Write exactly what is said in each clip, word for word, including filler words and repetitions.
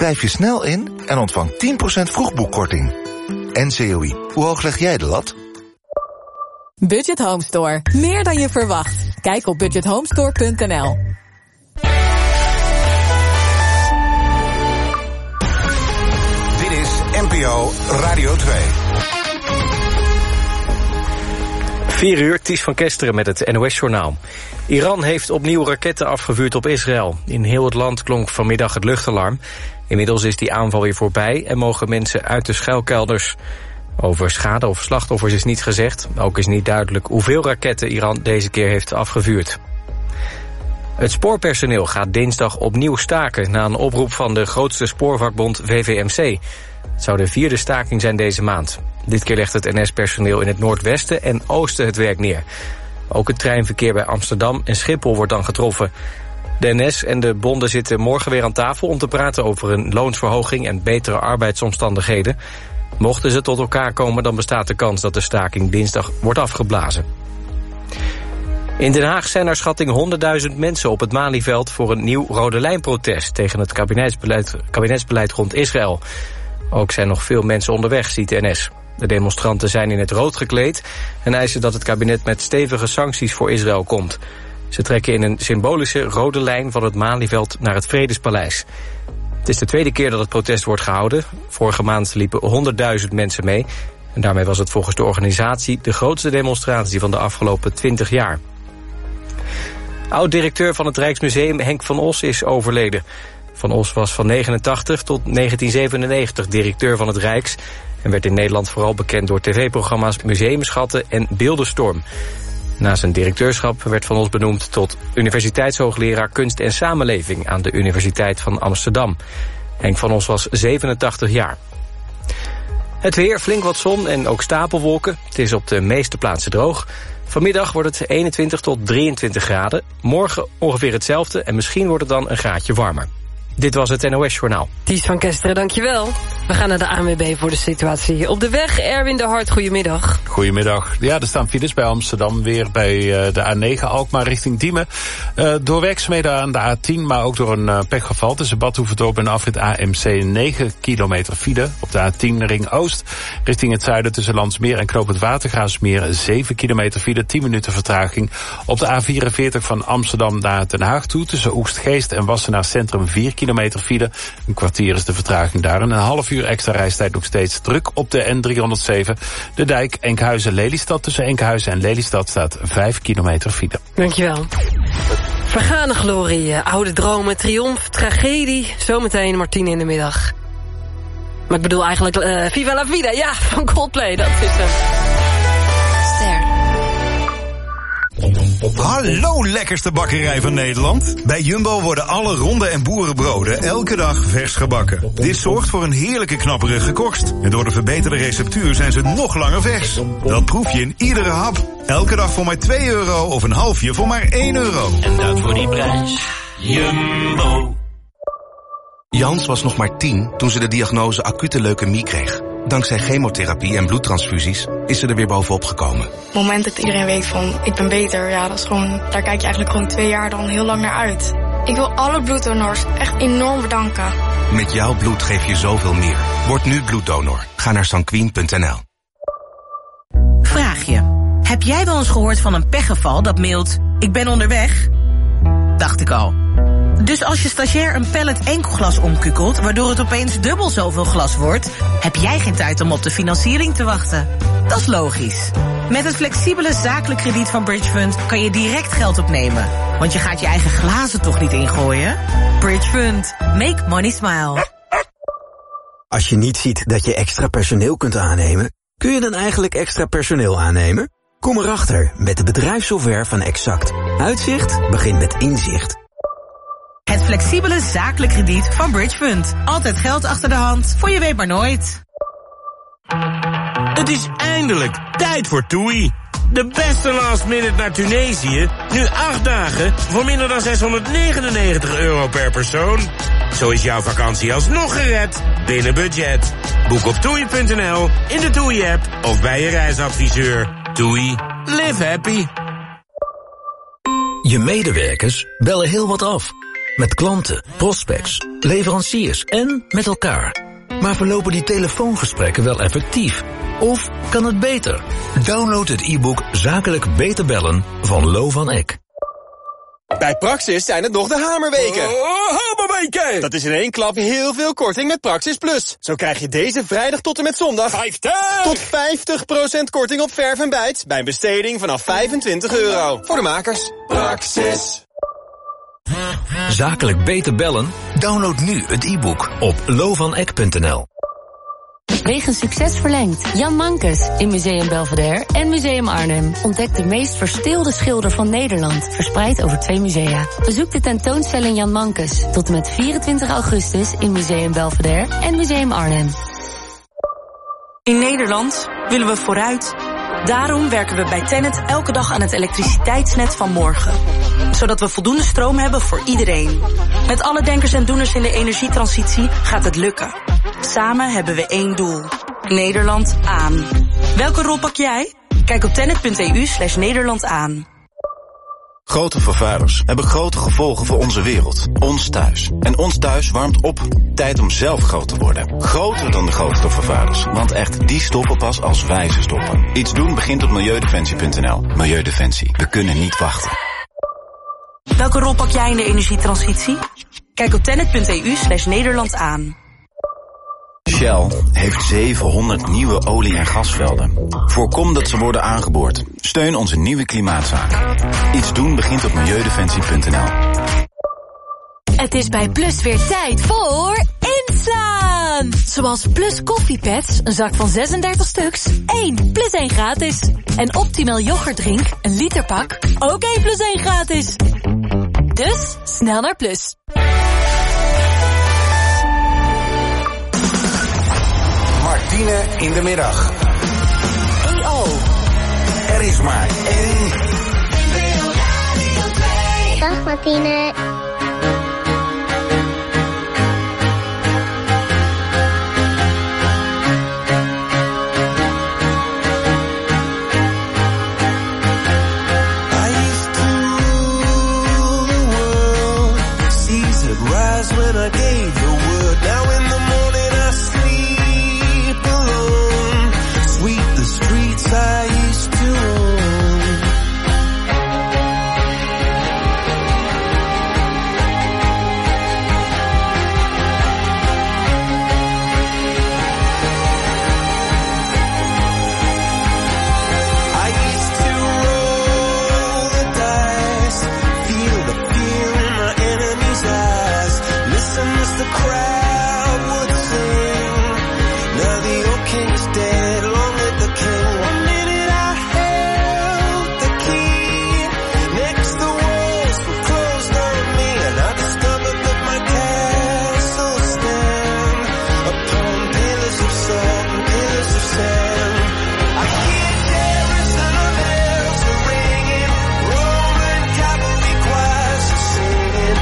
Schrijf je snel in en ontvang tien procent vroegboekkorting. N C O I, hoe hoog leg jij de lat? Budget Home Store. Meer dan je verwacht. Kijk op budget homestore punt n l. Dit is N P O Radio twee. vier uur, Ties van Kesteren met het N O S-journaal. Iran heeft opnieuw raketten afgevuurd op Israël. In heel het land klonk vanmiddag het luchtalarm. Inmiddels is die aanval weer voorbij en mogen mensen uit de schuilkelders. Over schade of slachtoffers is niets gezegd. Ook is niet duidelijk hoeveel raketten Iran deze keer heeft afgevuurd. Het spoorpersoneel gaat dinsdag opnieuw staken na een oproep van de grootste spoorvakbond V V M C. Het zou de vierde staking zijn deze maand. Dit keer legt het N S-personeel in het noordwesten en oosten het werk neer. Ook het treinverkeer bij Amsterdam en Schiphol wordt dan getroffen. De N S en de bonden zitten morgen weer aan tafel om te praten over een loonsverhoging en betere arbeidsomstandigheden. Mochten ze tot elkaar komen, dan bestaat de kans dat de staking dinsdag wordt afgeblazen. In Den Haag zijn naar schatting honderdduizend mensen op het Malieveld voor een nieuw Rode Lijn-protest tegen het kabinetsbeleid, kabinetsbeleid rond Israël. Ook zijn nog veel mensen onderweg, ziet de N S. De demonstranten zijn in het rood gekleed en eisen dat het kabinet met stevige sancties voor Israël komt. Ze trekken in een symbolische rode lijn van het Malieveld naar het Vredespaleis. Het is de tweede keer dat het protest wordt gehouden. Vorige maand liepen honderdduizend mensen mee. En daarmee was het volgens de organisatie de grootste demonstratie van de afgelopen twintig jaar. Oud-directeur van het Rijksmuseum Henk van Os is overleden. Van Os was van negenentachtig tot negentien zevenennegentig directeur van het Rijks en werd in Nederland vooral bekend door tv-programma's Museumschatten en Beeldenstorm. Na zijn directeurschap werd Van Os benoemd tot universiteitshoogleraar kunst en samenleving aan de Universiteit van Amsterdam. Henk van Os was zevenentachtig jaar. Het weer, flink wat zon en ook stapelwolken. Het is op de meeste plaatsen droog. Vanmiddag wordt het eenentwintig tot drieëntwintig graden. Morgen ongeveer hetzelfde en misschien wordt het dan een graadje warmer. Dit was het N O S-journaal. Ties van Kesteren, dankjewel. We gaan naar de A N W B voor de situatie op de weg. Erwin de Hart, goedemiddag. Goedemiddag. Ja, er staan files bij Amsterdam. Weer bij uh, de A negen Alkmaar richting Diemen. Uh, door werkzaamheden aan de A tien, maar ook door een uh, pechgeval tussen Bad Hoeverdorp en afrit A M C negen kilometer file. Op de A tien Ring Oost richting het zuiden tussen Landsmeer en Knoop het Watergraafsmeer zeven kilometer file, tien minuten vertraging. Op de A vierenveertig van Amsterdam naar Den Haag toe tussen Oegstgeest en Wassenaar Centrum vier kilometer file. Een kwartier is de vertraging daar en een half uur extra reistijd nog steeds druk op de N driehonderdzeven. De dijk Enkhuizen-Lelystad. Tussen Enkhuizen en Lelystad staat vijf kilometer file. Dankjewel. Vergane glorie, oude dromen, triomf, tragedie. Zometeen Martine in de middag. Maar ik bedoel eigenlijk uh, Viva la Vida, ja, van Coldplay. Dat is hem. Ster. Hallo lekkerste bakkerij van Nederland. Bij Jumbo worden alle ronde en boerenbroden elke dag vers gebakken. Dit zorgt voor een heerlijke knapperige korst. En door de verbeterde receptuur zijn ze nog langer vers. Dat proef je in iedere hap. Elke dag voor maar twee euro of een halfje voor maar één euro. En dat voor die prijs. Jumbo. Jans was nog maar tien toen ze de diagnose acute leukemie kreeg. Dankzij chemotherapie en bloedtransfusies is ze er weer bovenop gekomen. Het moment dat iedereen weet van ik ben beter, ja, dat is gewoon, daar kijk je eigenlijk gewoon twee jaar dan heel lang naar uit. Ik wil alle bloeddonors echt enorm bedanken. Met jouw bloed geef je zoveel meer. Word nu bloeddonor. Ga naar sanquin punt n l. Vraag je, heb jij wel eens gehoord van een pechgeval dat mailt ik ben onderweg? Dacht ik al. Dus als je stagiair een pallet enkelglas omkukelt, waardoor het opeens dubbel zoveel glas wordt, heb jij geen tijd om op de financiering te wachten. Dat is logisch. Met het flexibele zakelijk krediet van Bridge Fund kan je direct geld opnemen. Want je gaat je eigen glazen toch niet ingooien? Bridge Fund. Make money smile. Als je niet ziet dat je extra personeel kunt aannemen, kun je dan eigenlijk extra personeel aannemen? Kom erachter met de bedrijfssoftware van Exact. Uitzicht begint met inzicht. Het flexibele zakelijk krediet van Bridge Fund. Altijd geld achter de hand, voor je weet maar nooit. Het is eindelijk tijd voor TUI. De beste last minute naar Tunesië. Nu acht dagen voor minder dan zeshonderdnegenennegentig euro per persoon. Zo is jouw vakantie alsnog gered binnen budget. Boek op toei punt n l, in de TUI-app of bij je reisadviseur. TUI. Live happy. Je medewerkers bellen heel wat af. Met klanten, prospects, leveranciers en met elkaar. Maar verlopen die telefoongesprekken wel effectief? Of kan het beter? Download het e-book Zakelijk Beter Bellen van Lo van Eck. Bij Praxis zijn het nog de hamerweken. Oh, hamerweken! Dat is in één klap heel veel korting met Praxis Plus. Zo krijg je deze vrijdag tot en met zondag vijftig tot vijftig procent korting op verf en bijt bij een besteding vanaf vijfentwintig euro. Voor de makers. Praxis. Zakelijk Beter Bellen? Download nu het e-book op lo van eck punt n l. Wegens succes verlengd. Jan Mankes in Museum Belvedere en Museum Arnhem. Ontdek de meest verstilde schilder van Nederland. Verspreid over twee musea. Bezoek de tentoonstelling Jan Mankes tot en met vierentwintig augustus in Museum Belvedere en Museum Arnhem. In Nederland willen we vooruit. Daarom werken we bij Tennet elke dag aan het elektriciteitsnet van morgen. Zodat we voldoende stroom hebben voor iedereen. Met alle denkers en doeners in de energietransitie gaat het lukken. Samen hebben we één doel. Nederland aan. Welke rol pak jij? Kijk op tennet punt e u slash Nederland aan. Grote vervuilers hebben grote gevolgen voor onze wereld. Ons thuis. En ons thuis warmt op. Tijd om zelf groot te worden. Groter dan de grootste vervuilers. Want echt, die stoppen pas als wij ze stoppen. Iets doen begint op milieudefensie punt n l. Milieudefensie. We kunnen niet wachten. Welke rol pak jij in de energietransitie? Kijk op tennet punt e u slash Nederland aan. Shell heeft zevenhonderd nieuwe olie- en gasvelden. Voorkom dat ze worden aangeboord. Steun onze nieuwe klimaatzaak. Iets doen begint op milieudefensie punt n l. Het is bij Plus weer tijd voor inslaan! Zoals Plus koffiepads, een zak van zesendertig stuks, één plus één gratis. En Optimal yoghurtdrink, een literpak, ook één plus één gratis. Dus snel naar Plus. Martine in de middag. E O. Er is maar één. Dag Martine. When I gave the word, now in the morning I sleep alone. Sweep the streets I used to own. I used to roll the dice, feel the fear in my enemy's eyes. Listen as the crowd would sing. Now the old king is dead, long live the king. One minute I held the key. Next the walls were closed on me, and I discovered that my castle stand upon pillars of salt and pillars of sand. I hear Jerusalem bells are ringing, Roman cavalry choirs are singing.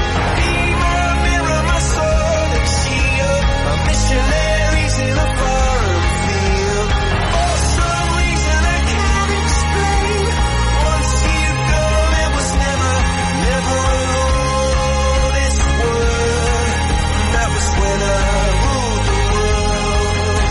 Missionaries in a foreign field. For some reason I can't explain. Once you've gone, it was never, never alone. This word, that was when I ruled the world.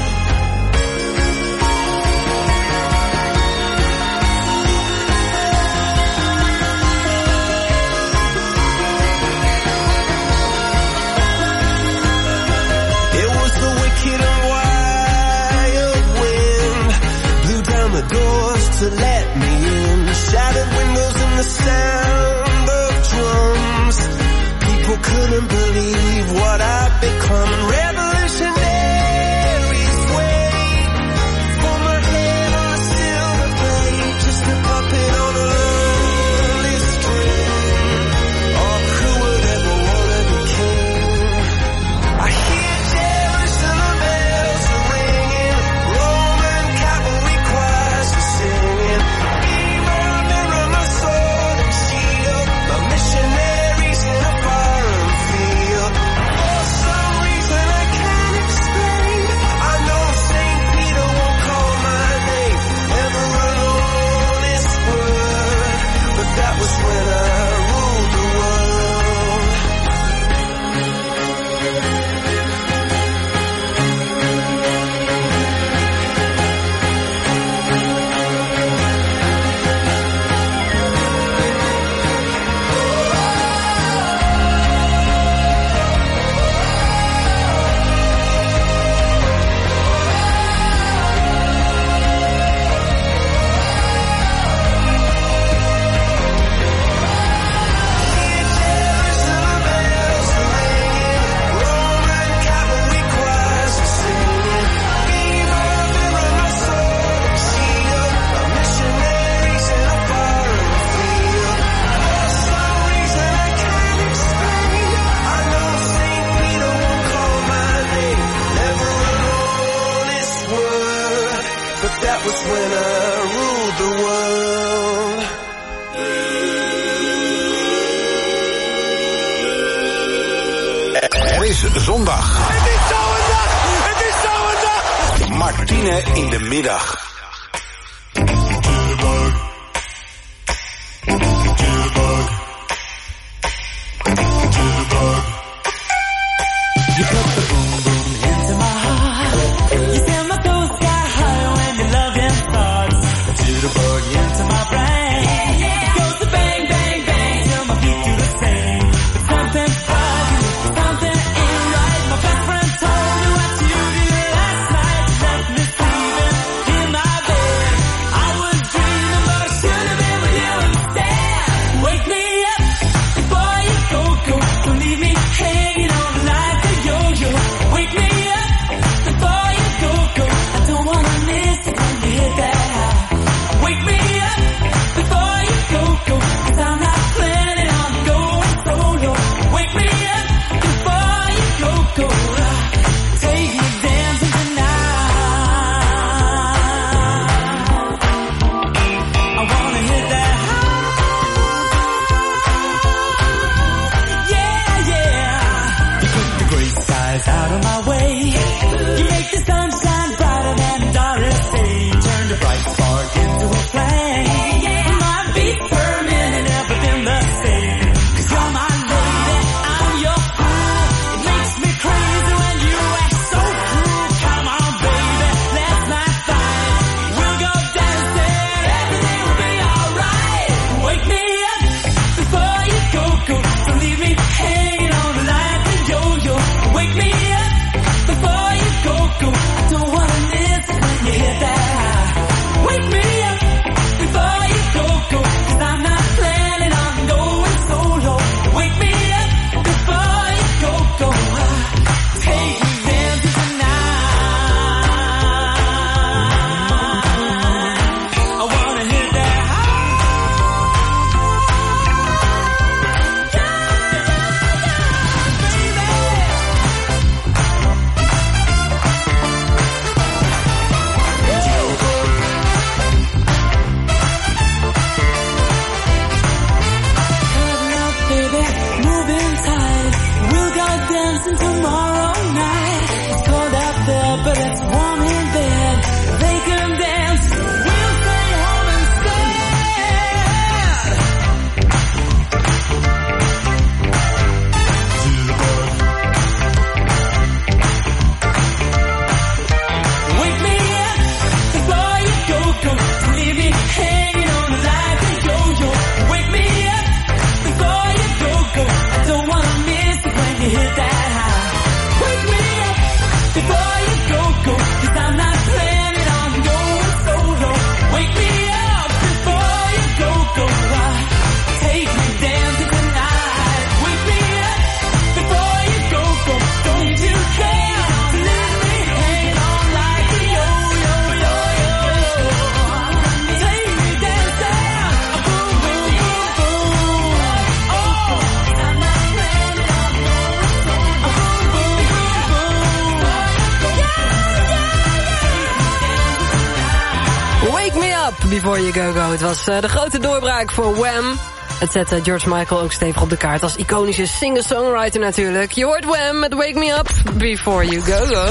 It was the wicked and wild wind, blew down the doors to let me in. Shattered windows and the sound of drums. People couldn't believe what I'd become. Revolutionaries wait for my head on a silver plate, just a puppet on a lonely string. Oh, who would ever wanna be king? I hear Jerusalem bells are ringing, Roman cavalry choirs are singing. Mirror, mirror, my sword and shield, my missionaries in a foreign field. For some That was when I ruled the world. Er is zondag. Het is zo'n dag! Het is zo'n dag! Martine in de middag. You put the boom boom into my heart. You send my toes sky high when your loving thoughts. To the bug into my brain. It goes to bang bang bang till my feet do the same. But something's bugging, something ain't right. My best friend told me what you did last night. Left me sleeping in my bed. I was dreaming, but I should have been with you instead. Wake me up before you go go. Don't leave me hanging on the line. Wake me up before you go, go. I don't wanna miss it when you hit that high. Wake me up before you go, go. Cause I'm not planning on going solo. Wake me up before you go, go. Take me dancing tonight. I wanna hit that high. Yeah, yeah. You took the great skies out of my way. You make the sunshine brighter than a dollar say. Turn the bright spark into a flame. My beat per minute never been the same. Cause you're my lady, I'm your fool. It makes me crazy when you act so cruel. Come on baby, let's not fight. We'll go dancing, everything will be alright. Wake me up before you go, go. Don't leave me hanging on the line to yo-yo. Wake me up before you go, go. I don't wanna miss it when you hit that high. Wake me up before you go, go. Cause I'm not planning on going solo. Wake me up before you go, go. Take me dancing tonight. I wanna hit that baby, moving tight. We'll go dancing tomorrow night. It's cold out there, but it's warm in bed. They can dance, we'll stay home instead. Wake me up before you go, go. Leave me hanging on the line to yo-yo. Wake me up before you go, go. I don't wanna miss it when you hit that high. Wake me up before you go, go. Cause I'm not planning on going solo. Wake me up before you go, go. Take me dancing tonight. Wake me up before you go, go. Don't you care to leave me hanging on like a yo-yo, yo-yo. Take me dancing, boom, boom, boom, boom. Oh, I'm not planning on going solo. Boom, boom, boom. Wake me up before you go, go. Het was uh, de grote doorbraak voor Wham. Het zette George Michael ook stevig op de kaart als iconische singer-songwriter natuurlijk. Je hoort Wham met Wake Me Up Before You Go Go.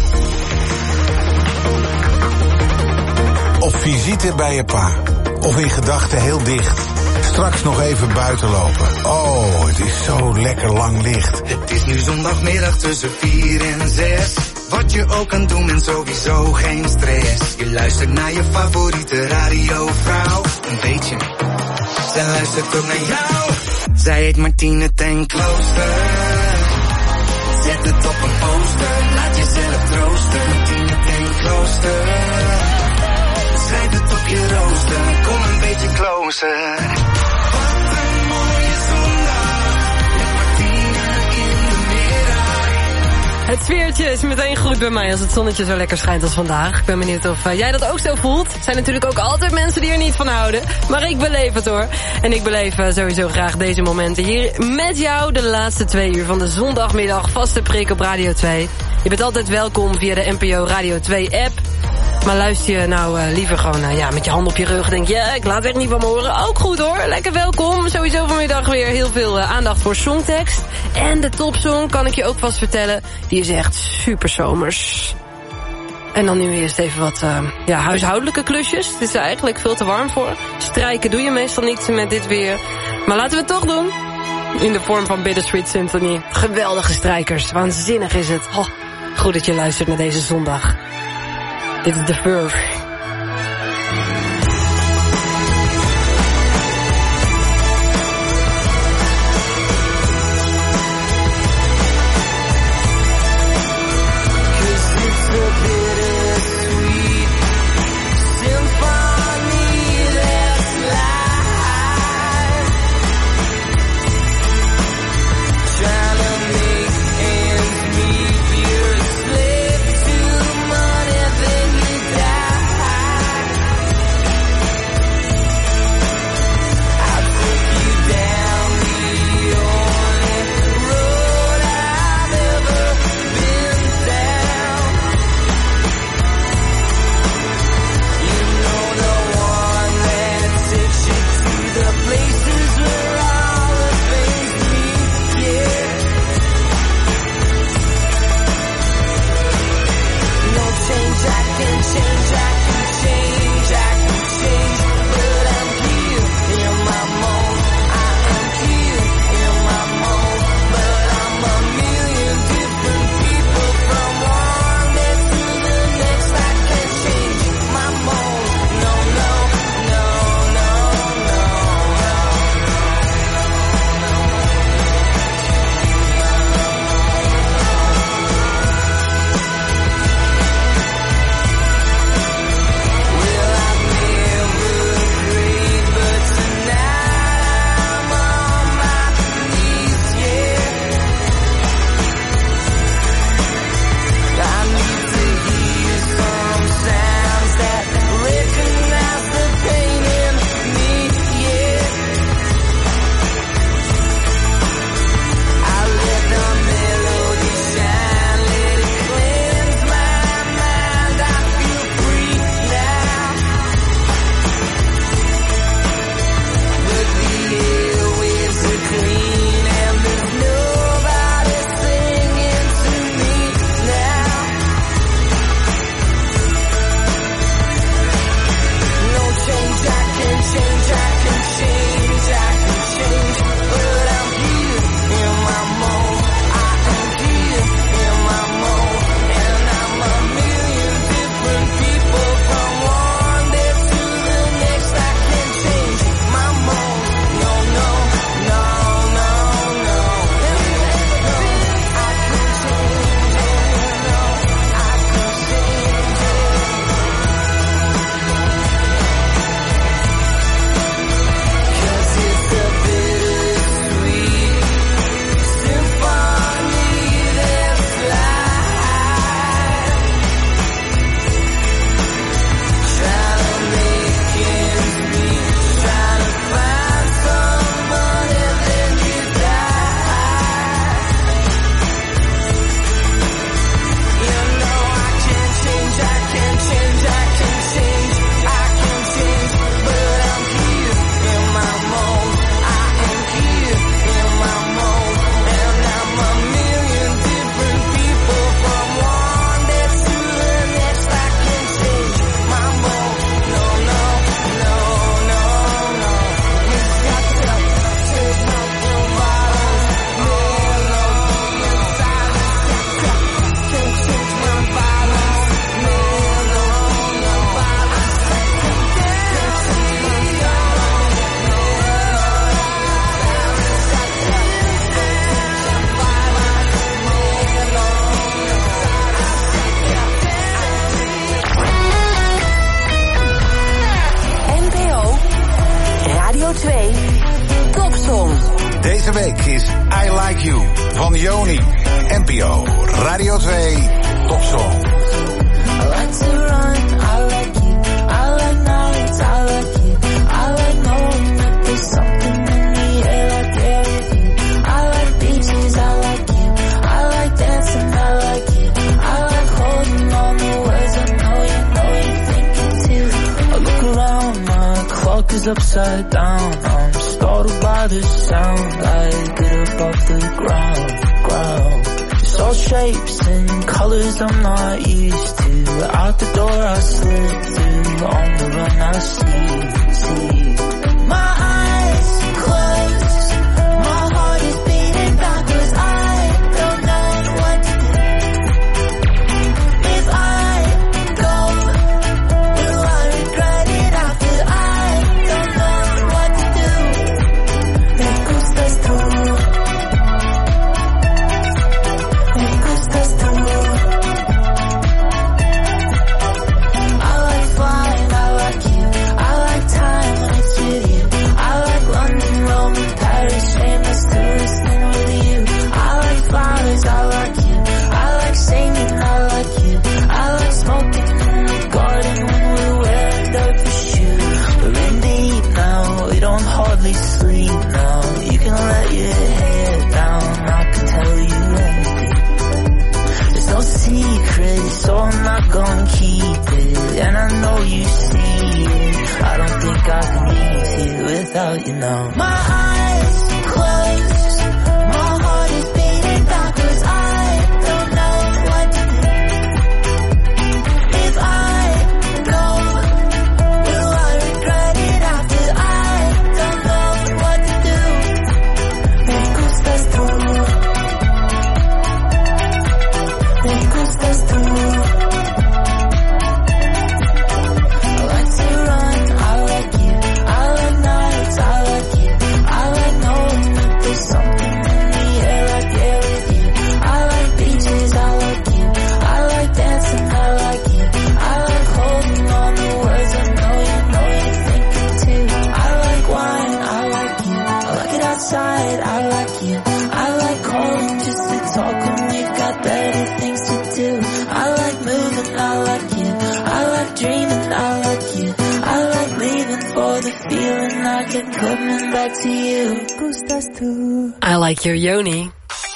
Op visite bij je pa. Of in gedachten heel dicht. Straks nog even buiten lopen. Oh, het is zo lekker lang licht. Het is nu zondagmiddag tussen vier en zes. Wat je ook kan doen en sowieso geen stress. Je luistert naar je favoriete radiovrouw. Een beetje. Zij luistert ook naar jou. Zij heet Martine ten Klooster. Zet het op een poster. Laat jezelf troosten. Martine ten Klooster. Schrijf het op je rooster. Kom een beetje closer. Wat een mooie zondag. Met Martine in de middag. Het sfeertje is meteen goed bij mij als het zonnetje zo lekker schijnt als vandaag. Ik ben benieuwd of uh, jij dat ook zo voelt. Er zijn natuurlijk ook altijd mensen die er niet van houden. Maar ik beleef het hoor. En ik beleef uh, sowieso graag deze momenten hier met jou. De laatste twee uur van de zondagmiddag. Vaste prik op Radio twee. Je bent altijd welkom via de N P O Radio twee app. Maar luister je nou uh, liever gewoon uh, ja, met je hand op je rug. Denk je, ja, ik laat echt niet van me horen. Ook goed hoor, lekker welkom. Sowieso vanmiddag weer heel veel uh, aandacht voor songtekst. En de topsong, kan ik je ook vast vertellen, die is echt super zomers. En dan nu eerst even wat uh, ja, huishoudelijke klusjes. Het is er eigenlijk veel te warm voor. Strijken doe je meestal niet met dit weer. Maar laten we het toch doen. In de vorm van Bittersweet Symphony. Geweldige strijkers, waanzinnig is het. Oh, goed dat je luistert naar deze zondag. Dit is The Verve. Deze week is I Like You van Joni. N P O Radio twee Topsong. I like to run, I like you. I like nights, I like you. I like knowing that there's something in the air like air with you. I like beaches, I like you. I like dancing, I like you. I like holding on the words I know you know you upside down. I'm startled by the sound. I get up off the ground, ground. It's all shapes and colors I'm not used to. Out the door I slip through, on the run I see, see. My eyes closed, my heart is beating backwards. I don't know what to do. If I go, will I regret it after? I don't know what to do. Me gustas tú. Me gustas tú. I like flying, I like you. I like time when it's with you. I like London, Rome, and Paris, shameless tourist and with you. I like flowers, I like you. I like singing, I like you. I like smoking in the garden when we're wearing dirty shoes. We're in deep now, we don't hardly sleep now. You can let your hair down, I can tell you anything. There's no secret, so I'm not gonna keep it. And I know you see it. I don't think I can leave here without you now. My eyes closed, my heart is beating backwards. I don't know what to do. If I go, will I regret it after? I don't know what to do. Me gustas tú. Me gustas tú. I like to run, I like you. I like nights, I like you. I like knowing that there's something in the air I get with you. I like beaches, I like you. I like dancing, I like you. I like holding on to words I know you know you're thinking too. I like wine, I like you. I like it outside, I like you. I like calling just to talk when we've got better things to do. I like moving, I like you. I like dreaming, I like you. I like leaving for the feeling I get coming back to you. Gustas tú. I like your Yoni.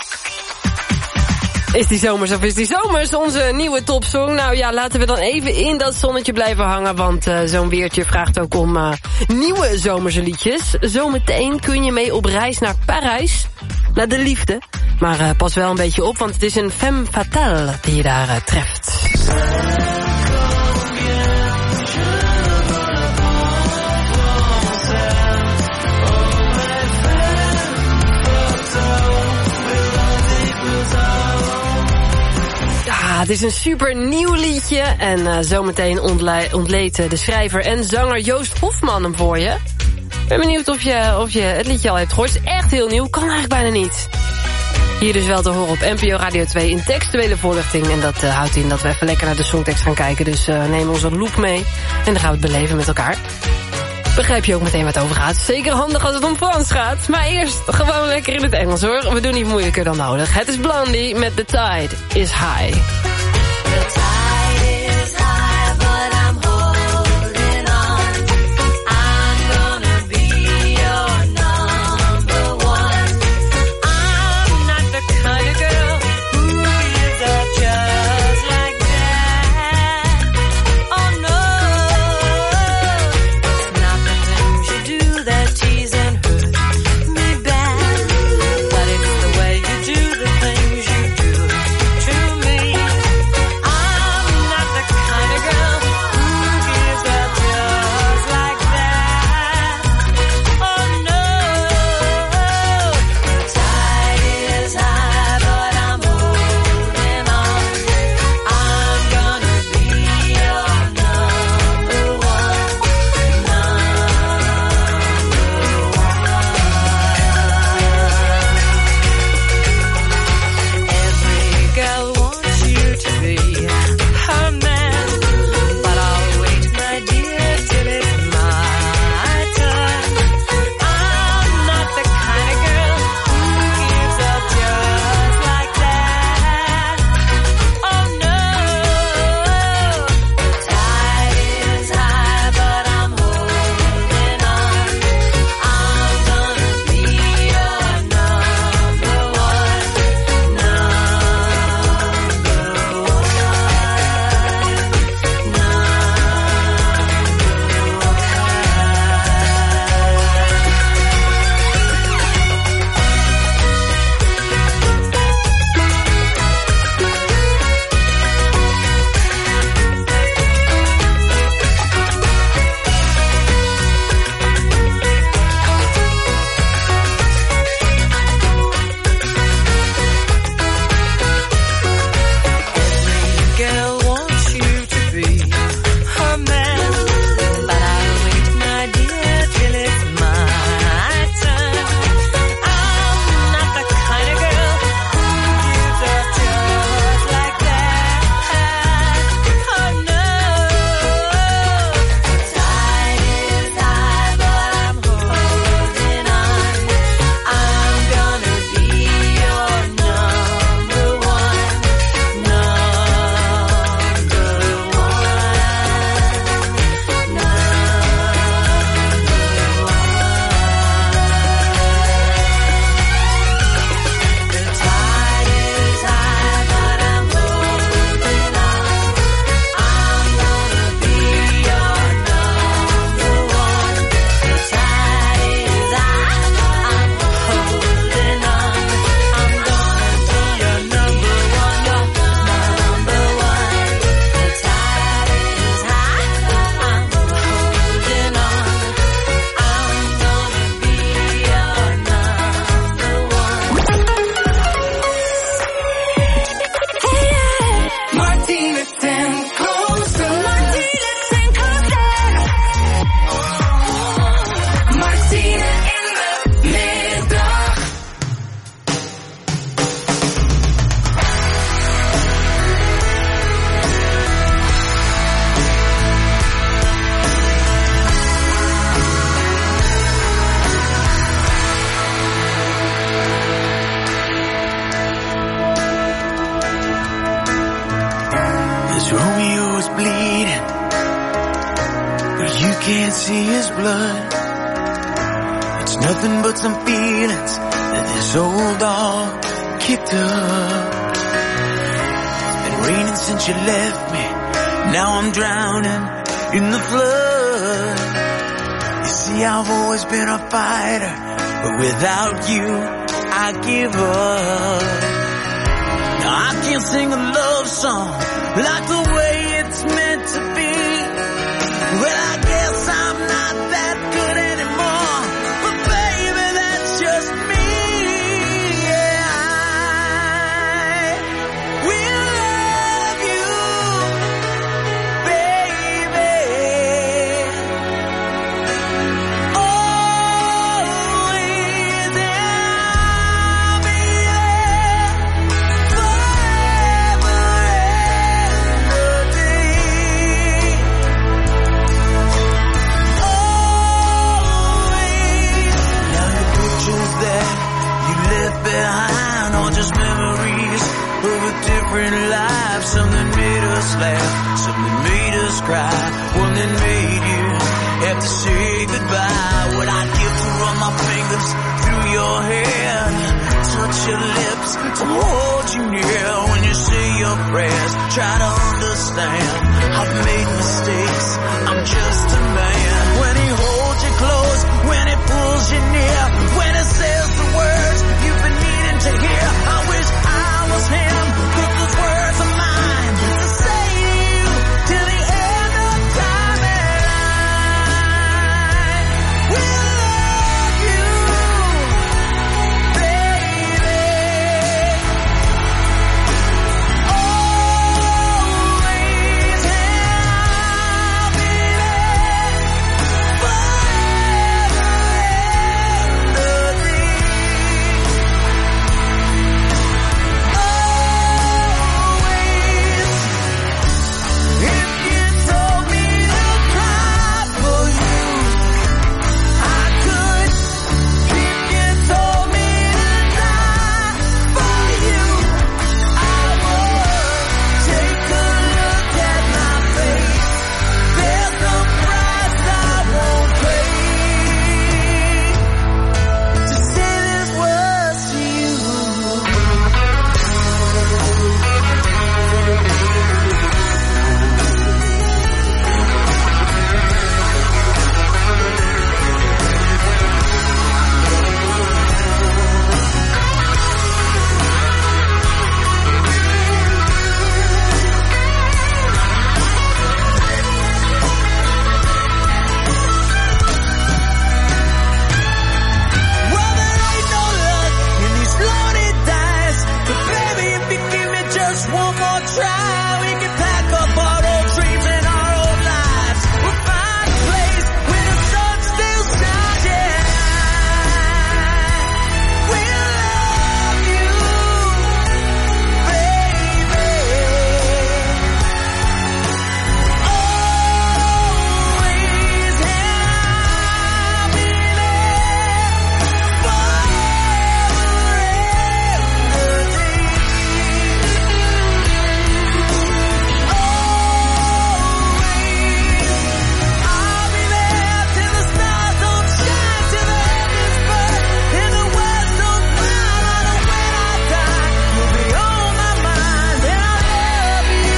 Is die zomers of is die zomers? Onze nieuwe topsong. Nou ja, laten we dan even in dat zonnetje blijven hangen. Want uh, zo'n weertje vraagt ook om uh, nieuwe zomerse liedjes. Zometeen kun je mee op reis naar Parijs. Naar de liefde. Maar uh, pas wel een beetje op, want het is een femme fatale die je daar uh, treft. Ja, het is een super nieuw liedje. En uh, zometeen ontle- ontleed uh, de schrijver en zanger Joost Hofman hem voor je. Ik ben benieuwd of je, of je het liedje al hebt gehoord. Het is echt heel nieuw, kan eigenlijk bijna niet. Hier dus wel te horen op N P O Radio twee in textuele voorlichting. En dat uh, houdt in dat we even lekker naar de songtekst gaan kijken. Dus uh, neem onze loop mee en dan gaan we het beleven met elkaar. Begrijp je ook meteen wat het over gaat. Zeker handig als het om Frans gaat. Maar eerst gewoon lekker in het Engels hoor. We doen niet moeilijker dan nodig. Het is Blondie met The Tide is High. The tide is high, but I'm holding on. I'm gonna be your number one. I'm not the kind of girl who gives up just like that. Oh no, it's not the things you do that tease and hurt me bad, but it's the way you do the things you do to me. 'Cause Romeo is bleeding, but you can't see his blood. It's nothing but some feelings that this old dog kicked up. It's been raining since you left me, now I'm drowning in the flood. You see, I've always been a fighter, but without you, I give up. Now I can't sing a love song like the way it's meant to be. Well, I guess I'm not that good anymore, but baby, that's just me. Yeah, I will love you, baby. Always, and I'll be there forever and a day. Always. Now the pictures that you left behind are just memories of a different life. Something made us laugh, something made us cry, one that made you have to say goodbye. What I'd give to run my fingers through your hair, touch your lips, to hold you near when you say your prayers. Try to understand, I've made mistakes, I'm just a man. When he holds you close, when he pulls you near, when he says the words you've been needing to hear, I wish I was him, but those words are mine to say to you till the end of time. And I will love you, baby. Always, and I'll be there forever and a day. Always. If you told me to cry for you, I could. If you told me to die for you, I would. Take a look at my face. There's no price I won't pay to say these words to you. Well, there ain't no luck in these loaded dice, but baby, if you give me just one more try, we can pack up our old dreams and our old lives. We'll find a place where the sun still shines. Yeah, we'll love you, baby. Always, and I'll be there forever and a day. Always, I'll be there till the stars don't shine, till the heavens burn, and the west don't smile. On the when I die, you'll be on my mind, and I love you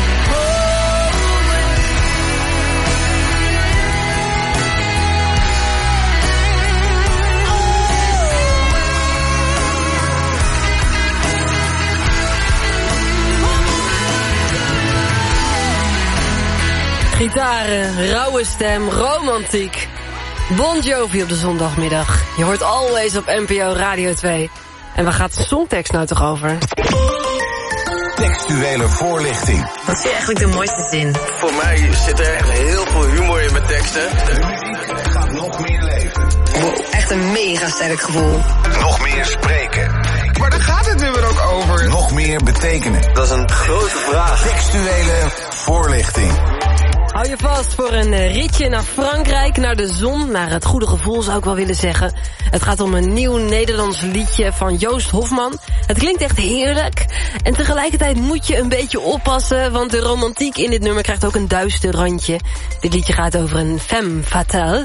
Gitaren, rauwe stem, romantiek. Bon Jovi op de zondagmiddag. Je hoort Always op N P O Radio twee. En waar gaat de songtekst nou toch over? Textuele voorlichting. Wat is eigenlijk de mooiste zin? Voor mij zit er echt heel veel humor in mijn teksten. De muziek gaat nog meer leven. Wow, echt een mega sterk gevoel. Nog meer spreken. Maar daar gaat het nummer ook over. Nog meer betekenen. Dat is een grote vraag. Textuele voorlichting. Hou je vast voor een uh, ritje naar Frankrijk, naar de zon, naar het goede gevoel zou ik wel willen zeggen. Het gaat om een nieuw Nederlands liedje van Joost Hofman. Het klinkt echt heerlijk. En tegelijkertijd moet je een beetje oppassen, want de romantiek in dit nummer krijgt ook een duister randje. Dit liedje gaat over een femme fatale.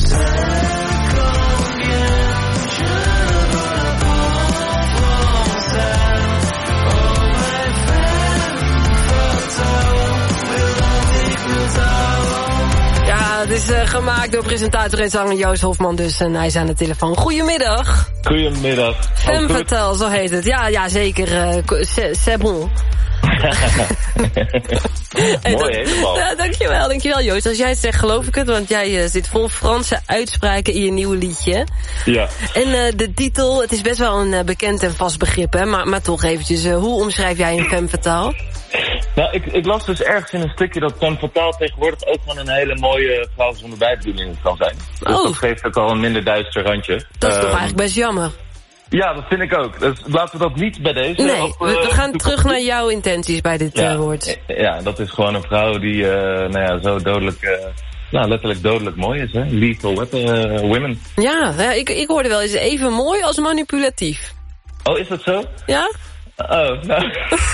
Het is uh, gemaakt door presentator en zanger Joost Hofman dus. En hij is aan de telefoon. Goedemiddag. Goedemiddag. Femme fatale, zo heet het. Ja, ja zeker. Uh, c'est bon. Mooi helemaal. Ja, dankjewel, dankjewel Joost. Als jij het zegt, geloof ik het. Want jij uh, zit vol Franse uitspraken in je nieuwe liedje. Ja. En uh, de titel, het is best wel een uh, bekend en vast begrip, hè. Maar, maar toch eventjes, uh, hoe omschrijf jij een femme fatale? Nou, ik, ik las dus ergens in een stukje dat femme fatale tegenwoordig ook gewoon een hele mooie vrouw zonder bijbedoeling kan zijn. Dus oh. dat geeft ook al een minder duister randje. Dat is um, toch eigenlijk best jammer. Ja, dat vind ik ook. Dus laten we dat niet bij deze. Nee, of, uh, we, we gaan terug naar jouw intenties bij dit ja, uh, woord. Ja, dat is gewoon een vrouw die uh, nou ja, zo dodelijk, uh, nou, letterlijk dodelijk mooi is. Hè? Lethal weapon, uh, women. Ja, ja ik, ik hoorde wel eens even mooi als manipulatief. Oh, is dat zo? Ja? Oh, nou...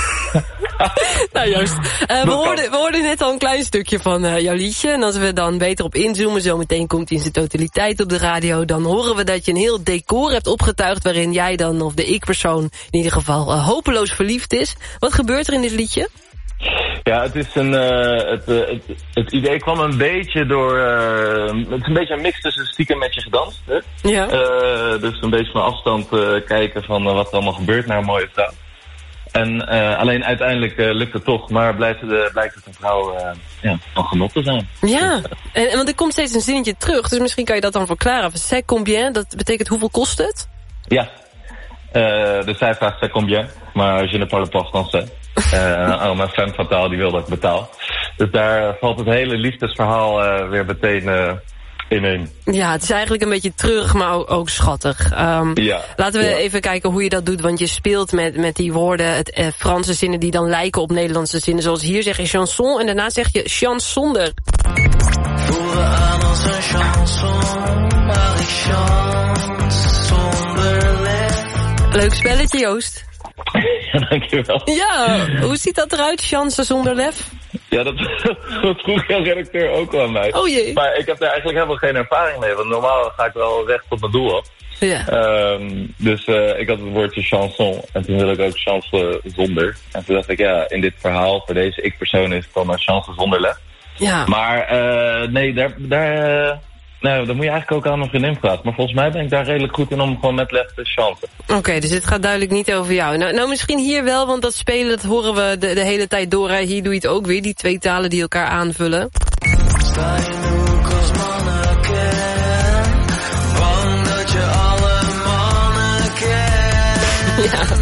nou Joost, uh, we, hoorden, we hoorden net al een klein stukje van uh, jouw liedje. En als we dan beter op inzoomen, zometeen komt hij in zijn totaliteit op de radio. Dan horen we dat je een heel decor hebt opgetuigd waarin jij dan, of de ik-persoon in ieder geval, uh, hopeloos verliefd is. Wat gebeurt er in dit liedje? Ja, het is een, uh, het, uh, het, het idee kwam een beetje door, uh, het is een beetje een mix tussen stiekem met je gedanst. Hè? Ja. Uh, dus een beetje van afstand uh, kijken van uh, wat er allemaal gebeurt naar een mooie vrouw. En uh, alleen uiteindelijk uh, lukt het toch, maar blijft het, uh, blijkt het een vrouw uh, ja, van genot te zijn. Ja, en, en want er komt steeds een zinnetje terug, dus misschien kan je dat dan verklaren. C'est combien, dat betekent hoeveel kost het? Ja, uh, dus zij vraagt c'est combien, maar je ne parle pas français. Uh, oh, mijn femme fatale die wil dat ik betaal. Dus daar valt het hele liefdesverhaal uh, weer meteen uh, ineen. Ja, het is eigenlijk een beetje terug, maar ook, ook schattig. Um, ja, laten we ja. even kijken hoe je dat doet, want je speelt met, met die woorden, het uh, Franse zinnen die dan lijken op Nederlandse zinnen. Zoals hier zeg je chanson en daarna zeg je chansonder. Voelde aan als een chanson, maar ik chance zonder lef. Leuk spelletje, Joost. Ja, dankjewel. Ja, hoe ziet dat eruit, chansen zonder lef? Ja, dat, dat vroeg jouw redacteur ook al aan mij. Oh jee. Maar ik heb daar eigenlijk helemaal geen ervaring mee, want normaal ga ik wel recht op mijn doel af. Ja. Um, dus uh, ik had het woordje chanson en toen wilde ik ook chance zonder. En toen dacht ik, ja, in dit verhaal voor deze ik-persoon is het dan een chance zonder lef. Ja. Maar uh, nee, daar... daar uh, Nou, dan moet je eigenlijk ook aan een vriendin praten. Maar volgens mij ben ik daar redelijk goed in om gewoon met lef te chanten. Oké, okay, dus het gaat duidelijk niet over jou. Nou, nou, misschien hier wel, want dat spelen, dat horen we de, de hele tijd door. Hè. Hier doe je het ook weer, die twee talen die elkaar aanvullen. Sta je nu als manneken, bang dat je alle mannen kent.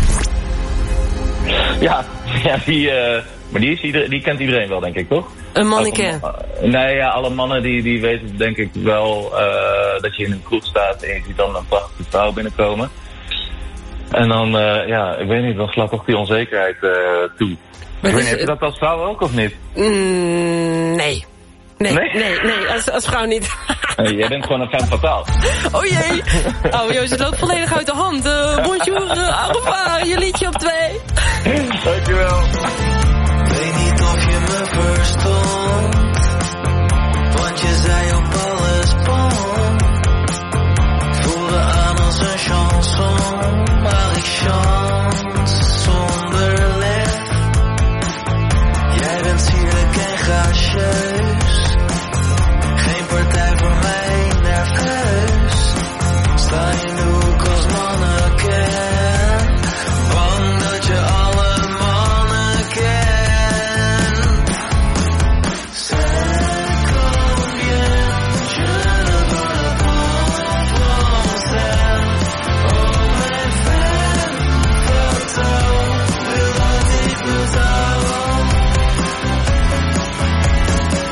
Ja. Ja, ja die, uh, maar die, is iedereen, die kent iedereen wel, denk ik, toch? Een manneke. Uh, nee, ja, alle mannen die, die weten denk ik wel uh, dat je in een kroeg staat en je ziet dan een prachtige vrouw binnenkomen. En dan, uh, ja, ik weet niet, dan slaat toch die onzekerheid uh, toe. Maar ik weet niet, heb je dat als vrouw ook of niet? Mm, nee. Nee, nee, nee, nee, als, als vrouw niet. Hey, jij bent gewoon een femme fatale. Oh jee. Oh Joost, het loopt volledig uit de hand. Uh, bonjour, uh, au revoir, je liedje op twee. Dankjewel. Weet niet of je me verstond, want je zei op alles bon. Voelde aan als een chanson, maar ik chante zonder lef. Jij bent sierlijk en gracieus, geen partij voor mij nerveus. Sta je nu als manneken, bang dat je alle mannen kent. C'est combien je ne parle pas français. Oh mijn femme fatale, wil dat ik betaal.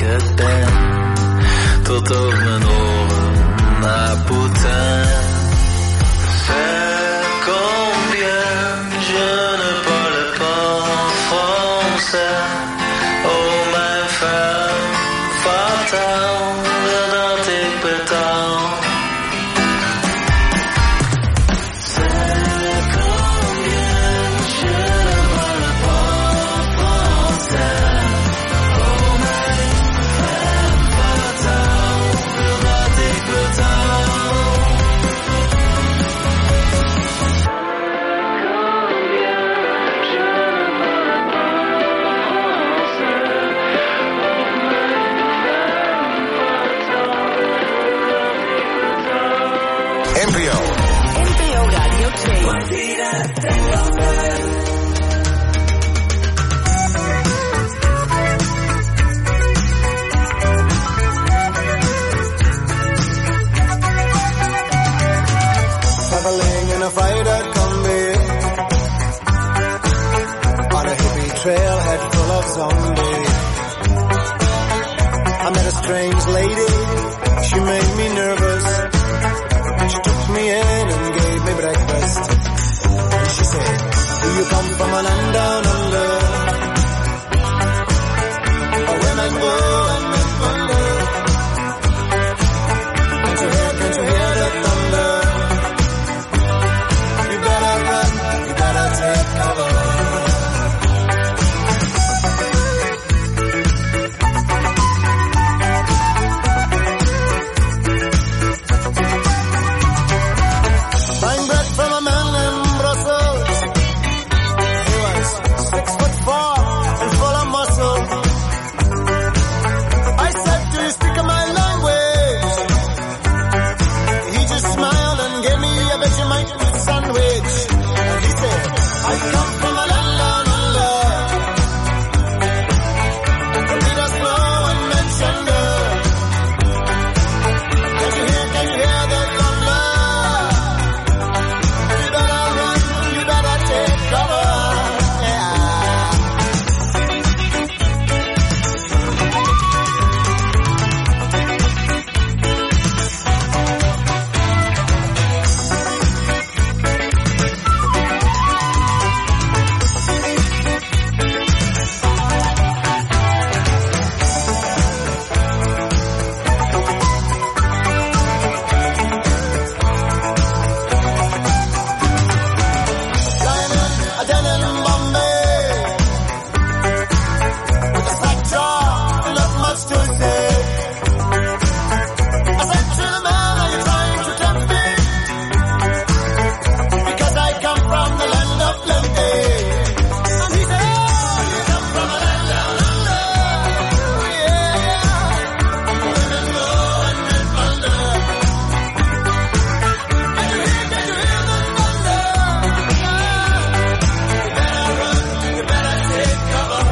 het ben. Tot over mijn oren naar Poetin. C'est combien je ne parle pas français. Oh mijn femme fatale, wil dat ik betaal. Traveling in a freighter combi on a hippie trailhead full of zombies. I met a strange lady, she made me nervous. She took me in and gave me breakfast. And she said, do you come from a land down under? Where women go and men wonder. Can't you hear, can't you hear the thunder? You better run, you better take cover. Buying bread from a man in Brussels. He was six foot four and full of muscle. I said, do you speak my language? He just smiled and gave me a Vegemite sandwich. And he said, I come from a land down under. The leaders blow and men thunder. Can you hear, can you hear the thunder? You better run, you better take cover. Yeah. I done it in Bombay with a slack jaw, not much to say. I said to the man, are you trying to tempt me? Because I come from the land of plenty. And he said, oh, you come from a land down under. Yeah, women go and men wonder. Can you hear, can you hear the thunder? You better take cover.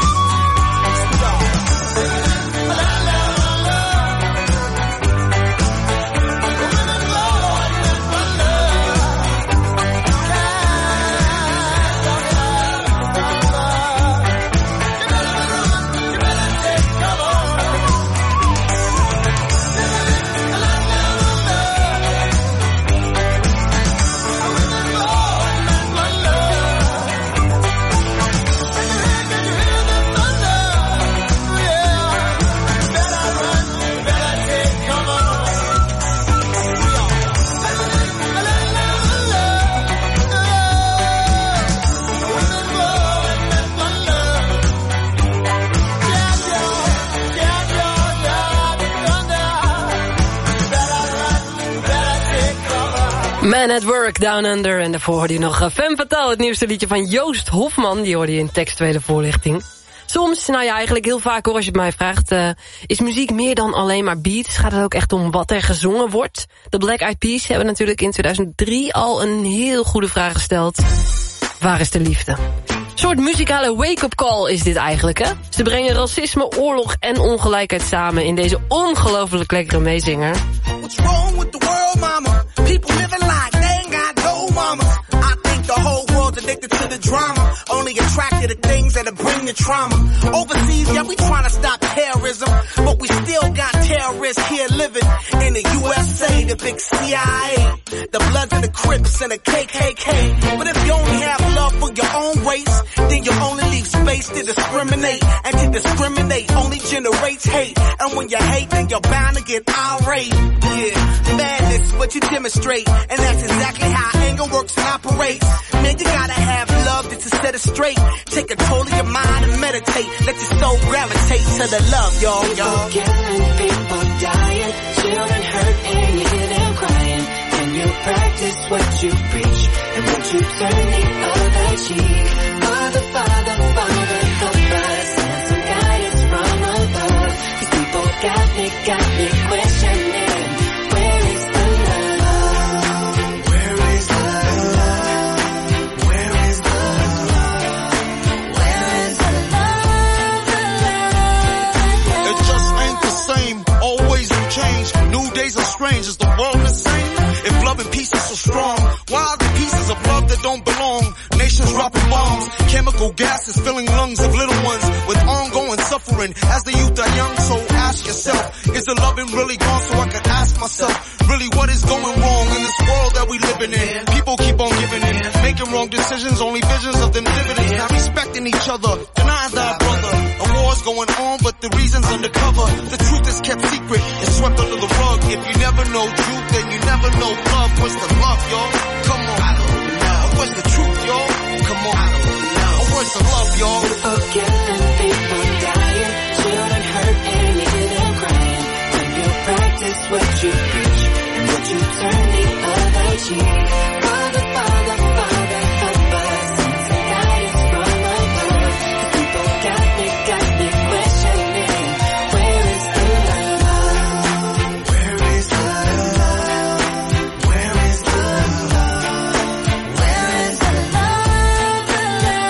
Man at Work, Down Under. En daarvoor hoorde je nog uh, Femme Fatale, het nieuwste liedje van Joost Hofman. Die hoorde je in textuele voorlichting. Soms, nou ja, eigenlijk heel vaak hoor als je het mij vraagt... Uh, is muziek meer dan alleen maar beats? Gaat het ook echt om wat er gezongen wordt? De Black Eyed Peas hebben natuurlijk in tweeduizend drie al een heel goede vraag gesteld. Waar is de liefde? Een soort muzikale wake-up call is dit eigenlijk, hè? Ze brengen racisme, oorlog en ongelijkheid samen in deze ongelooflijk lekkere meezinger. What's wrong with the world, mama? People living like they ain't got no mama. I think the whole world addicted to the drama, only attracted to things that'll bring the trauma. Overseas, yeah, we trying to stop terrorism, but we still got terrorists here living in the U S A, the big C I A, the Bloods and the Crips and the K K K. But if you only have love for your own race, then you only leave space to discriminate, and to discriminate only generates hate. And when you hate, then you're bound to get irate. Yeah, madness is what you demonstrate, and that's exactly how anger works and operates. Man, you gotta have love just to set it straight. Take control of your mind and meditate. Let your soul gravitate to the love, y'all, y'all. People killing, people dying, children hurt and you hear them crying. When you practice what you preach, and when you turn the other cheek. Father, Father, Father, help us. Send some guidance from above. These people got me, got me questioning. Where is the love? Where is the love? Where is the love? Where is the love? The love? It just ain't the same. Always new change. New days are strange. Is the world the same? If love and peace is so strong, why are the pieces of love that don't belong? Nations dropping bombs, chemical gases filling lungs of little ones with ongoing suffering as the youth are young. So ask yourself, is the loving really gone? So I could ask myself, really what is going wrong in this world that we living in? People keep on giving in, making wrong decisions, only visions of them dividends. Not respecting each other, denying thy brother. A war's going on, but the reason's undercover. The truth is kept secret, it's swept under the rug. If you never know truth, then you never know love. What's the love, y'all? Come on. I don't know. What's the truth, y'all? Come on. I don't know. What's the love, y'all? People killing, people dying, children hurt and you hear them crying. When you practice what you preach, and when you turn the other cheek. Father, Father, Father, help us. Send some guidance from above. These people got me, got me questioning. Where is the love? Where is the love? Where is the love? Where is the love? The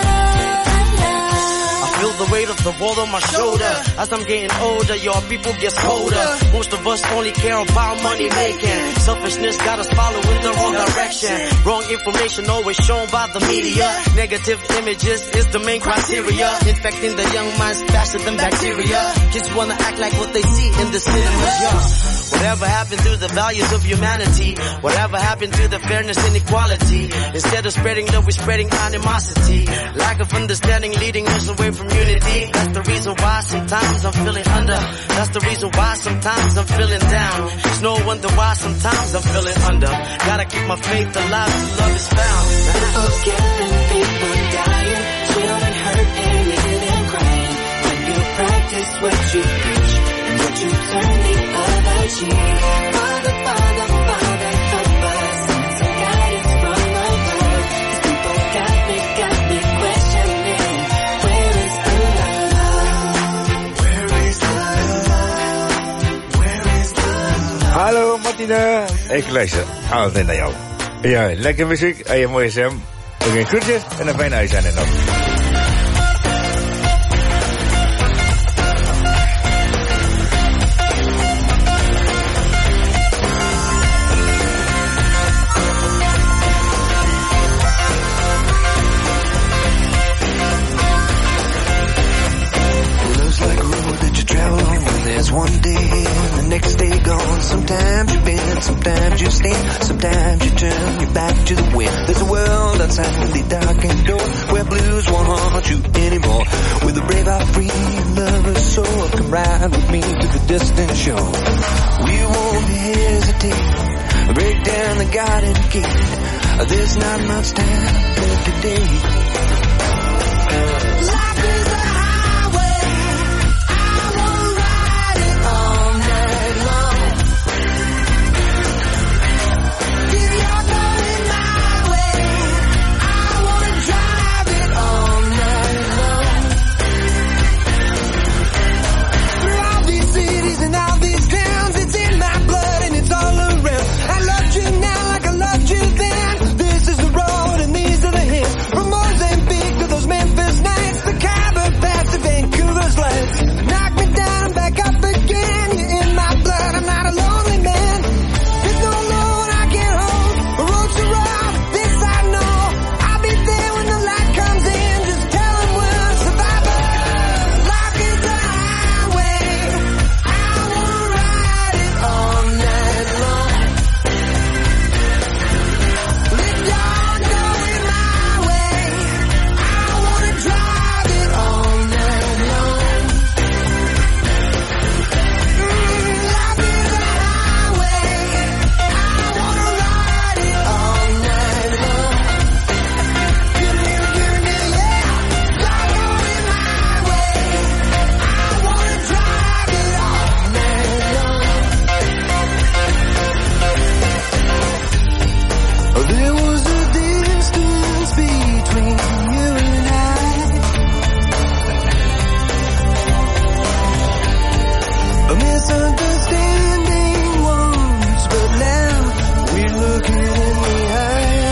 love? I feel the weight of the world on my shoulder. As I'm getting older, y'all people get colder. Most of us only care about money making. Selfishness got us following the wrong direction. Wrong information always shown by the media. Negative images is the main criteria. Infecting the young minds faster than bacteria. Kids wanna act like what they see in the cinemas, yeah. Whatever happened to the values of humanity? Whatever happened to the fairness and equality? Instead of spreading love, we're spreading animosity. Lack of understanding leading us away from unity. That's the reason why sometimes I'm feeling under. That's the reason why sometimes I'm feeling down. It's no wonder why sometimes I'm feeling under. Gotta keep my faith alive till love is found. People killing, people dying, children hurt and you hear them crying. When you practice what you preach, and when you turn the other cheek. Father, Father, Father, help us. Send some guidance from above. These people got me, got me questioning. Where is the love? Where is the love? Where is the love? Hallo Martine, ik luister altijd naar jou. Ja, lekker muziek en je mooie stem. Ook een groetjes en een fijne uitzending nog. There's one day in, the next day gone. Sometimes you bend, sometimes you stand, sometimes you turn your back to the wind. There's a world outside the darkened door where blues won't haunt you anymore. With a brave heart, free lover's soul, come ride with me to the distant shore. We won't hesitate, break down the garden gate. There's not much time left today. From Mozambique to those Memphis nights, the Cabo misunderstanding once, but now we're looking in the eye.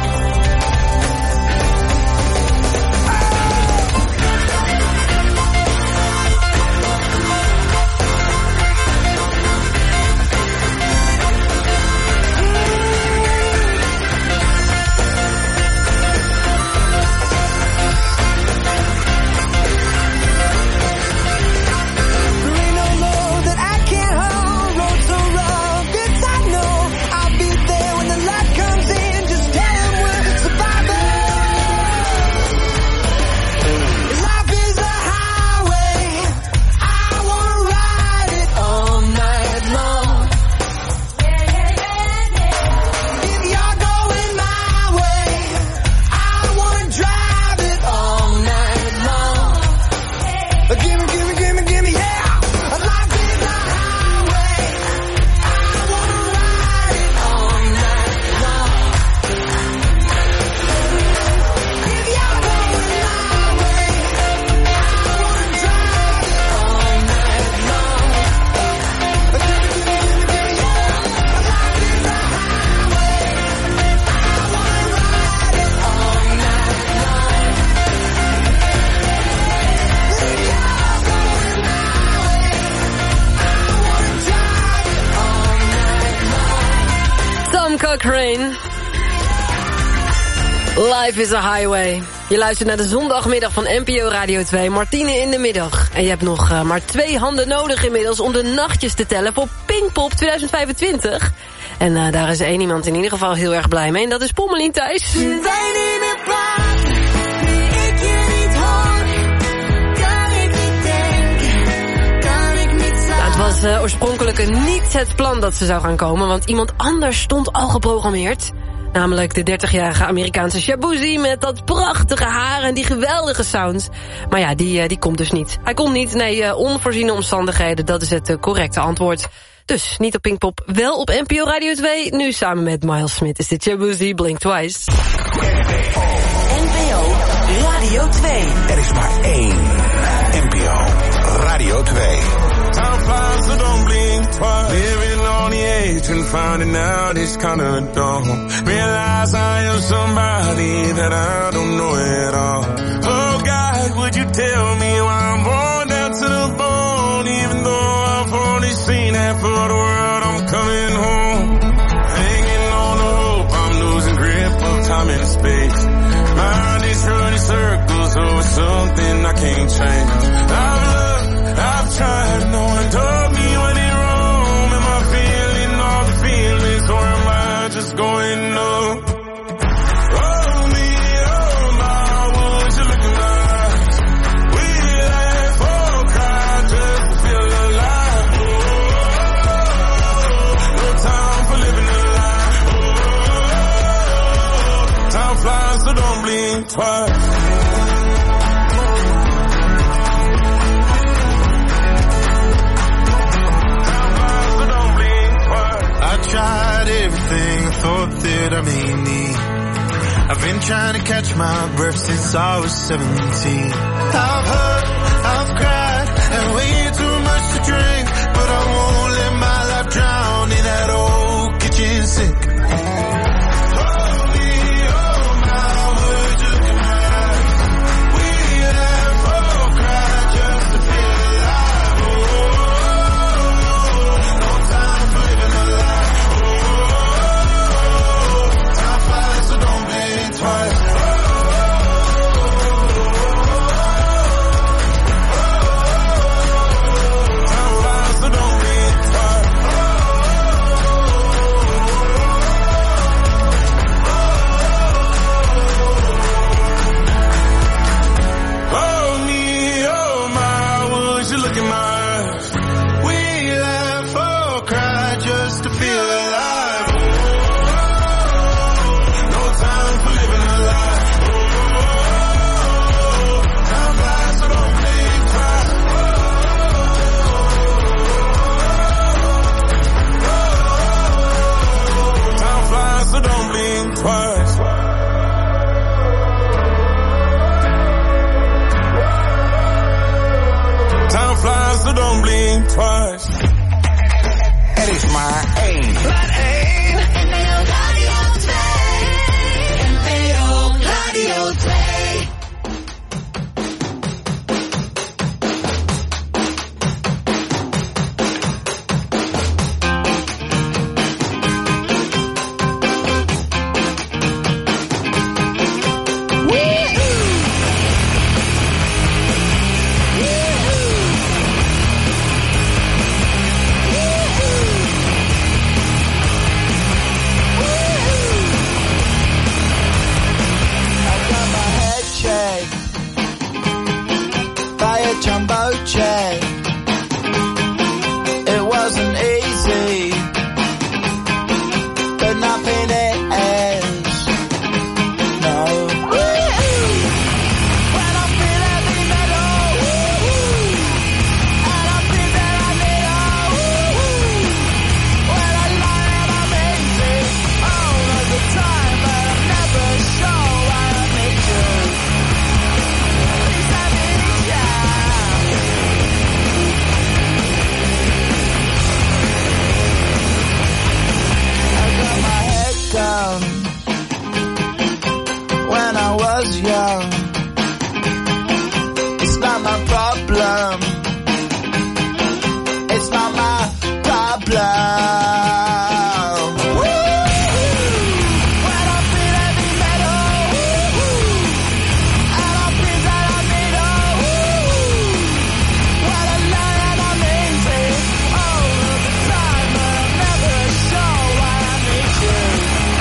Cochrane. Life is a highway. Je luistert naar de zondagmiddag van N P O Radio twee. Martine in de middag. En je hebt nog uh, maar twee handen nodig inmiddels om de nachtjes te tellen voor Pinkpop tweeduizend vijfentwintig. En uh, daar is één iemand in ieder geval heel erg blij mee. En dat is Pommelien Thijs. Wij niet meer praten, nu ik je niet hoor. Kan ik niet denken, kan ik niet slapen. Nou, het was uh, oorspronkelijk niet het plan dat ze zou gaan komen, want iemand anders stond al geprogrammeerd. Namelijk de dertigjarige Amerikaanse Shaboozey met dat prachtige haar en die geweldige sound. Maar ja, die, uh, die komt dus niet. Hij komt niet, nee, uh, onvoorziene omstandigheden, dat is het uh, correcte antwoord. Dus niet op Pinkpop, wel op N P O Radio twee. Nu samen met Miles Smith is dit Shaboozey, Blink Twice. N P O Radio twee. Er is maar één N P O Radio twee. Time flies, so don't blink twice. Living on the edge and finding out it's kinda dumb. Realize I am somebody that I don't know at all. Oh God, would you tell me why I'm born down to the bone? Even though I've only seen half of the world, I'm coming home. Hanging on the hope, I'm losing grip of time and space. Mind is running circles over something I can't change. I've looked, I've tried, no one told me when in Rome. Am I feeling all the feelings, or am I just going up? Oh me, oh my, would you look in my eyes? We laugh or cry just to feel alive. Oh, no time for living a lie. Oh, time flies, so don't blink twice. Tried everything I thought that I may need. I've been trying to catch my breath since I was seventeen. I've hurt, I've cried, and way too much to drink, but I won't let my life drown in that old kitchen sink. Time flies, so don't blink twice. Er is maar één. Maar één. N P O Radio twee. N P O Radio twee. Jumbo jet. It wasn't easy, but nothing is. No. When I feel heavy metal, and I feel that I need all. When I lie and I'm easy all of the time, but I'm never sure why I need you. Please let me down. Down when I was young. It's not my problem. It's not my problem. When I feel heavy metal, and I feel that I need all. When I lie and I'm easy all of the time, but I'm never sure why I need you.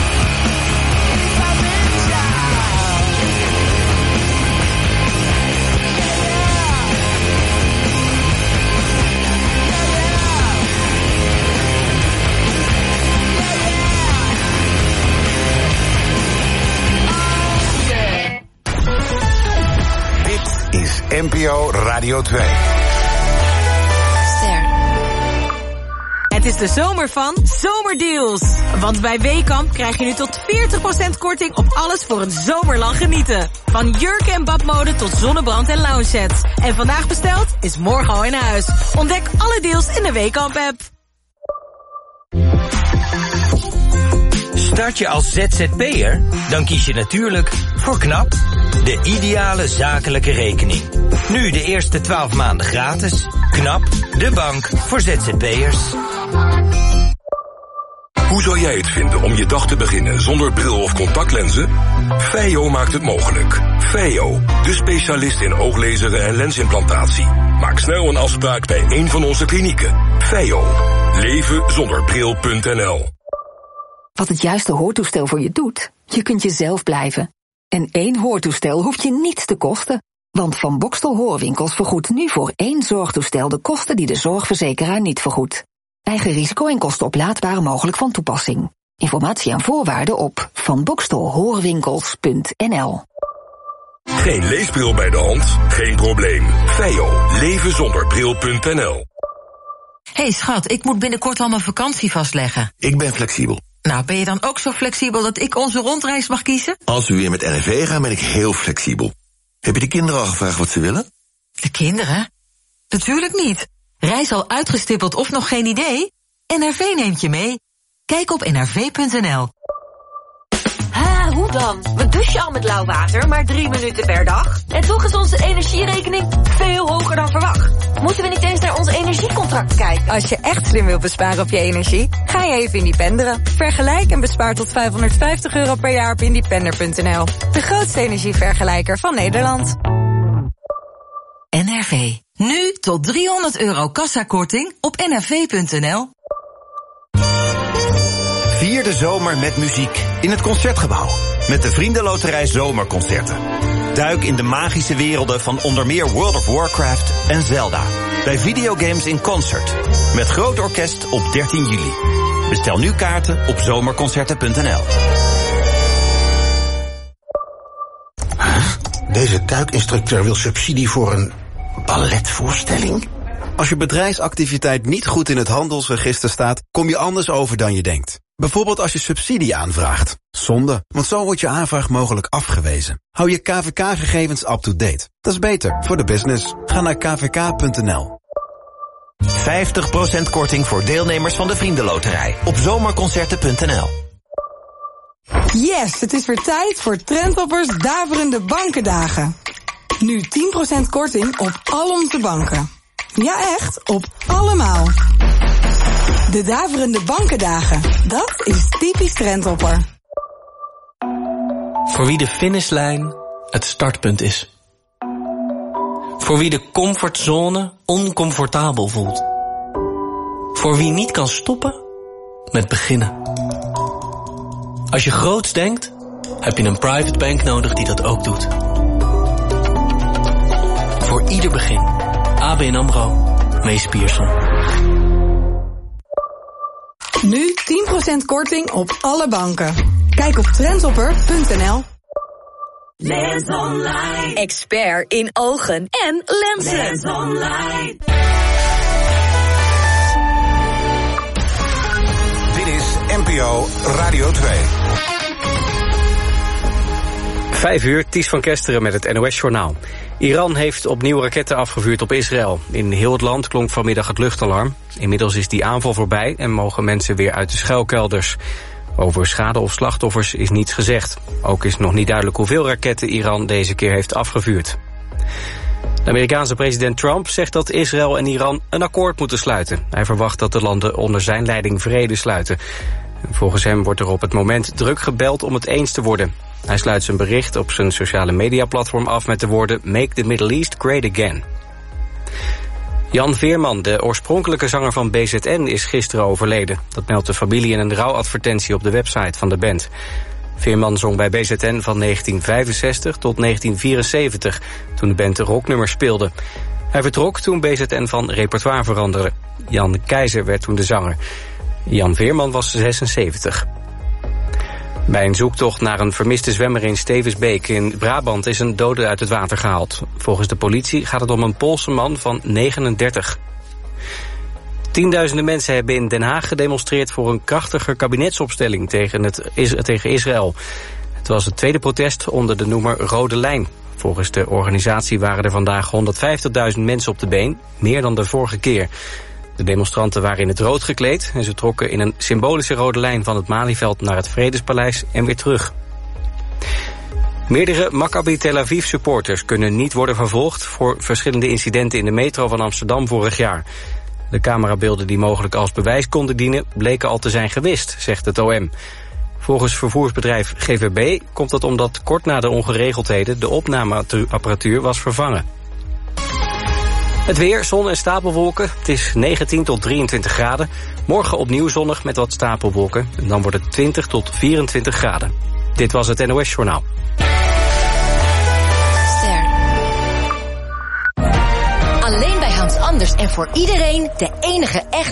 Is N P O Radio twee. Het is de zomer van Zomerdeals. Want bij Weekamp krijg je nu tot veertig procent korting op alles voor een zomerlang genieten. Van jurken en badmode tot zonnebrand en lounge sets. En vandaag besteld is morgen al in huis. Ontdek alle deals in de Weekamp-app. Start je als Z Z P'er? Dan kies je natuurlijk voor KNAP, de ideale zakelijke rekening. Nu de eerste twaalf maanden gratis. KNAP, de bank voor Z Z P'ers. Hoe zou jij het vinden om je dag te beginnen zonder bril of contactlenzen? Feio maakt het mogelijk. Feio, de specialist in ooglezeren en lensimplantatie. Maak snel een afspraak bij een van onze klinieken. Feio, leven zonder bril punt n l. Wat het juiste hoortoestel voor je doet? Je kunt jezelf blijven. En één hoortoestel hoeft je niets te kosten. Want Van Bokstel Hoorwinkels vergoedt nu voor één zorgtoestel de kosten die de zorgverzekeraar niet vergoedt. Eigen risico en kosten oplaadbaar mogelijk van toepassing. Informatie en voorwaarden op van bokstel hoorwinkels punt n l. Geen leesbril bij de hand? Geen probleem. Feio, leven zonder bril punt n l. Hey schat, ik moet binnenkort al mijn vakantie vastleggen. Ik ben flexibel. Nou, ben je dan ook zo flexibel dat ik onze rondreis mag kiezen? Als we weer met N R V gaan, ben ik heel flexibel. Heb je de kinderen al gevraagd wat ze willen? De kinderen? Natuurlijk niet. Reis al uitgestippeld of nog geen idee? N R V neemt je mee. Kijk op n r v punt n l. Ha, hoe dan? We douchen al met lauw water, maar drie minuten per dag. En toch is onze energierekening veel hoger dan verwacht. Moeten we niet eens naar ons energiecontract kijken? Als je echt slim wilt besparen op je energie, ga je even independeren. Vergelijk en bespaar tot vijfhonderdvijftig euro per jaar op independer punt n l. De grootste energievergelijker van Nederland. N R V. Nu tot driehonderd euro kassakorting op n r v punt n l. Vier de zomer met muziek in het Concertgebouw. Met de Vriendenloterij Zomerconcerten. Duik in de magische werelden van onder meer World of Warcraft en Zelda. Bij Videogames in Concert. Met groot orkest op dertien juli. Bestel nu kaarten op zomerconcerten punt n l. Deze duikinstructeur wil subsidie voor een balletvoorstelling? Als je bedrijfsactiviteit niet goed in het handelsregister staat, kom je anders over dan je denkt. Bijvoorbeeld als je subsidie aanvraagt. Zonde, want zo wordt je aanvraag mogelijk afgewezen. Hou je K V K-gegevens up-to-date. Dat is beter voor de business. Ga naar k v k punt n l. vijftig procent korting voor deelnemers van de Vriendenloterij op zomerconcerten punt n l. Yes, het is weer tijd voor Trendhoppers Daverende Bankendagen. Nu tien procent korting op al onze banken. Ja echt, op allemaal. De Daverende Bankendagen, dat is typisch Trendhopper. Voor wie de finishlijn het startpunt is. Voor wie de comfortzone oncomfortabel voelt. Voor wie niet kan stoppen met beginnen. Als je groots denkt, heb je een private bank nodig die dat ook doet. Voor ieder begin. A B N AMRO, Mees Pierson. Nu tien procent korting op alle banken. Kijk op trendhopper punt n l. Lens Online. Expert in ogen en lenzen. Lens Online. Dit is N P O Radio twee. Vijf uur, Ties van Kesteren met het N O S-journaal. Iran heeft opnieuw raketten afgevuurd op Israël. In heel het land klonk vanmiddag het luchtalarm. Inmiddels is die aanval voorbij en mogen mensen weer uit de schuilkelders. Over schade of slachtoffers is niets gezegd. Ook is nog niet duidelijk hoeveel raketten Iran deze keer heeft afgevuurd. De Amerikaanse president Trump zegt dat Israël en Iran een akkoord moeten sluiten. Hij verwacht dat de landen onder zijn leiding vrede sluiten. Volgens hem wordt er op het moment druk gebeld om het eens te worden. Hij sluit zijn bericht op zijn sociale mediaplatform af met de woorden Make the Middle East Great Again. Jan Veerman, de oorspronkelijke zanger van B Z N, is gisteren overleden. Dat meldt de familie in een rouwadvertentie op de website van de band. Veerman zong bij B Z N van negentien vijfenzestig tot negentien vierenzeventig, toen de band rocknummers speelde. Hij vertrok toen B Z N van repertoire veranderde. Jan Keizer werd toen de zanger. Jan Veerman was zesenzeventig. Bij een zoektocht naar een vermiste zwemmer in Stevensbeek in Brabant is een dode uit het water gehaald. Volgens de politie gaat het om een Poolse man van negenendertig. Tienduizenden mensen hebben in Den Haag gedemonstreerd voor een krachtiger kabinetsopstelling tegen, het, is, tegen Israël. Het was het tweede protest onder de noemer Rode Lijn. Volgens de organisatie waren er vandaag honderdvijftigduizend mensen op de been, meer dan de vorige keer. De demonstranten waren in het rood gekleed en ze trokken in een symbolische rode lijn van het Malieveld naar het Vredespaleis en weer terug. Meerdere Maccabi Tel Aviv supporters kunnen niet worden vervolgd voor verschillende incidenten in de metro van Amsterdam vorig jaar. De camerabeelden die mogelijk als bewijs konden dienen bleken al te zijn gewist, zegt het O M. Volgens vervoersbedrijf G V B komt dat omdat kort na de ongeregeldheden de opnameapparatuur was vervangen. Het weer, zon en stapelwolken. Het is negentien tot drieëntwintig graden. Morgen opnieuw zonnig met wat stapelwolken. En dan wordt het twintig tot vierentwintig graden. Dit was het N O S-journaal. Alleen bij Hans Anders en voor iedereen de enige echte